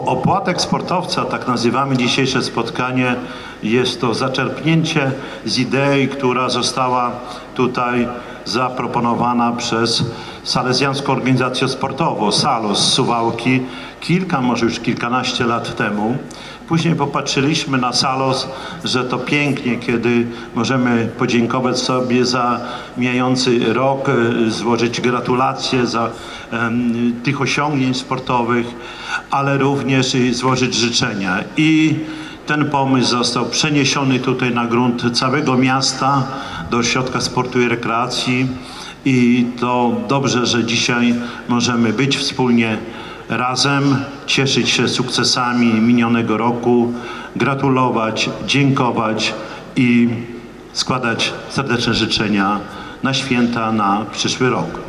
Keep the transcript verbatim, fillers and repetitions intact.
Opłatek sportowca, tak nazywamy dzisiejsze spotkanie, jest to zaczerpnięcie z idei, która została tutaj zaproponowana przez Salezjańską Organizację Sportową, Salos z Suwałki, kilka, może już kilkanaście lat temu. Później popatrzyliśmy na Salos, że to pięknie, kiedy możemy podziękować sobie za mijający rok, złożyć gratulacje za um, tych osiągnięć sportowych, ale również złożyć życzenia. I ten pomysł został przeniesiony tutaj na grunt całego miasta do Ośrodka Sportu i Rekreacji i to dobrze, że dzisiaj możemy być wspólnie razem, cieszyć się sukcesami minionego roku, gratulować, dziękować i składać serdeczne życzenia na święta, na przyszły rok.